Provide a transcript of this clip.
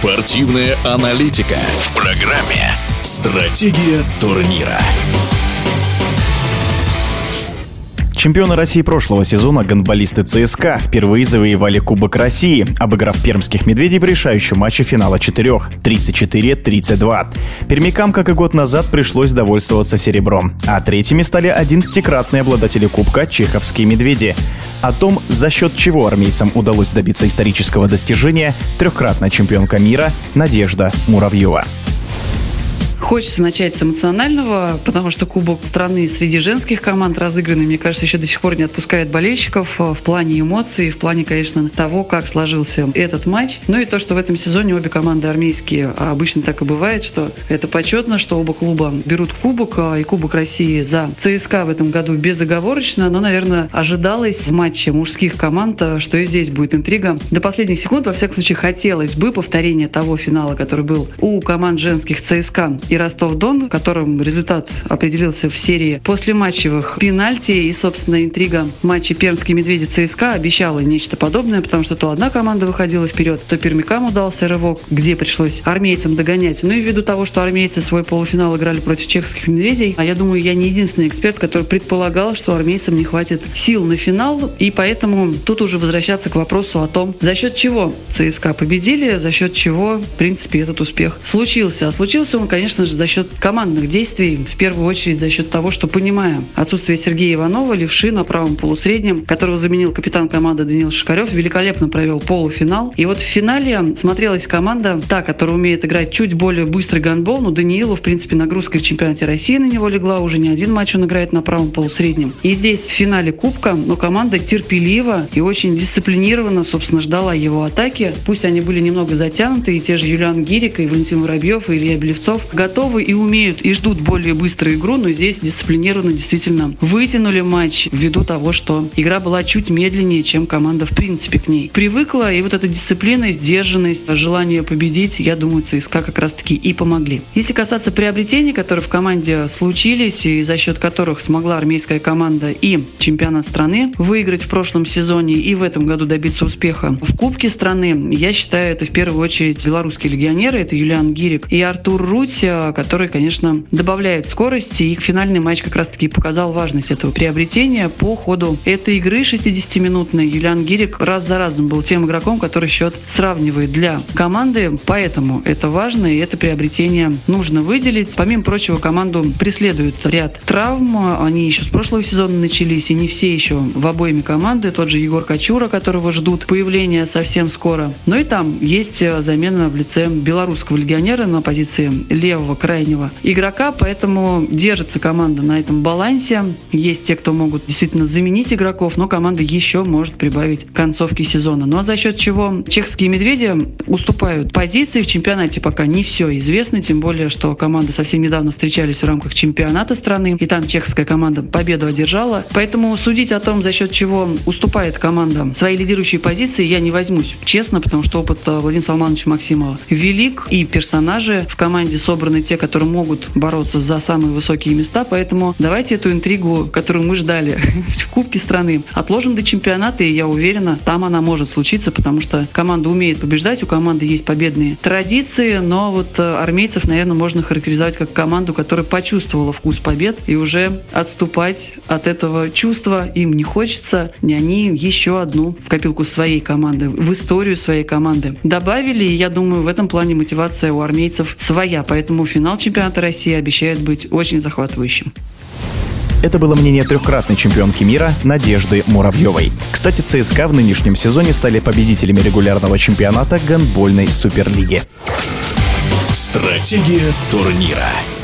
Спортивная аналитика в программе «Стратегия турнира». Чемпионы России прошлого сезона, гандболисты ЦСКА, впервые завоевали Кубок России, обыграв пермских «Медведей» в решающем матче финала 4 – 34-32. Пермякам, как и год назад, пришлось довольствоваться серебром, а третьими стали 11-кратные обладатели Кубка чеховские «Медведи». О том, за счет чего армейцам удалось добиться исторического достижения, трехкратная чемпионка мира Надежда Муравьева. Хочется начать с эмоционального, потому что Кубок страны среди женских команд разыгранный, мне кажется, еще до сих пор не отпускает болельщиков в плане эмоций, в плане, конечно, того, как сложился этот матч. Ну и то, что в этом сезоне обе команды армейские, а обычно так и бывает, что это почетно, что оба клуба берут Кубок, и Кубок России за ЦСКА в этом году безоговорочно, но, наверное, ожидалось в матче мужских команд, что и здесь будет интрига. До последних секунд, во всяком случае, хотелось бы повторения того финала, который был у команд женских ЦСКА и Ростов-Дон, в котором результат определился в серии послематчевых пенальти. И, собственно, интрига матча пермские «Медведи» ЦСКА обещала нечто подобное, потому что то одна команда выходила вперед, то пермякам удался рывок, где пришлось армейцам догонять. Ну и ввиду того, что армейцы свой полуфинал играли против чеховских «Медведей», а я думаю, я не единственный эксперт, который предполагал, что армейцам не хватит сил на финал, и поэтому тут уже возвращаться к вопросу о том, за счет чего ЦСКА победили, за счет чего, в принципе, этот успех случился. А случился он, конечно же, за счет командных действий, в первую очередь за счет того, что, понимая отсутствие Сергея Иванова, левши на правом полусреднем, которого заменил капитан команды Даниил Шишкарев, великолепно провел полуфинал. И вот в финале смотрелась команда, та, которая умеет играть чуть более быстрый гандбол, но Даниилу, в принципе, нагрузка в чемпионате России на него легла, уже не один матч он играет на правом полусреднем. И здесь в финале Кубка, но команда терпеливо и очень дисциплинированно, собственно, ждала его атаки. Пусть они были немного затянуты, и те же Юлиан Гирик, и Валентин Воробьев, и Илья Белевцов готовы и умеют, и ждут более быструю игру, но здесь дисциплинированно действительно вытянули матч ввиду того, что игра была чуть медленнее, чем команда в принципе к ней привыкла, и вот эта дисциплина, сдержанность, желание победить, я думаю, ЦСКА как раз-таки и помогли. Если касаться приобретений, которые в команде случились, и за счет которых смогла армейская команда и чемпионат страны выиграть в прошлом сезоне, и в этом году добиться успеха в Кубке страны, я считаю, это в первую очередь белорусские легионеры, это Юлиан Гирик и Артур Руть, который, конечно, добавляет скорости, и финальный матч как раз-таки показал важность этого приобретения. По ходу этой игры 60-минутной Юлиан Гирик раз за разом был тем игроком, который счет сравнивает для команды, поэтому это важно, и это приобретение нужно выделить. Помимо прочего, команду преследует ряд травм, они еще с прошлого сезона начались, и не все еще в обойме команды, тот же Егор Кочура, которого ждут появления совсем скоро. Но и там есть замена в лице белорусского легионера на позиции левого крайнего игрока, поэтому держится команда на этом балансе. Есть те, кто могут действительно заменить игроков, но команда еще может прибавить к концовке сезона. Ну а за счет чего чехские «Медведи» уступают позиции в чемпионате, пока не все известно, тем более, что команды совсем недавно встречались в рамках чемпионата страны, и там чеховская команда победу одержала. Поэтому судить о том, за счет чего уступает команда свои лидирующие позиции, я не возьмусь, честно, потому что опыт Владимира Салмановича Максимова велик, и персонажи в команде собраны те, которые могут бороться за самые высокие места, поэтому давайте эту интригу, которую мы ждали в Кубке страны, отложим до чемпионата, и я уверена, там она может случиться, потому что команда умеет побеждать, у команды есть победные традиции, но вот армейцев, наверное, можно характеризовать как команду, которая почувствовала вкус побед, и уже отступать от этого чувства им не хочется, и они еще одну в копилку своей команды, в историю своей команды добавили, и я думаю, в этом плане мотивация у армейцев своя, поэтому финал чемпионата России обещает быть очень захватывающим. Это было мнение трехкратной чемпионки мира Надежды Муравьевой. Кстати, ЦСКА в нынешнем сезоне стали победителями регулярного чемпионата гандбольной суперлиги. Стратегия турнира.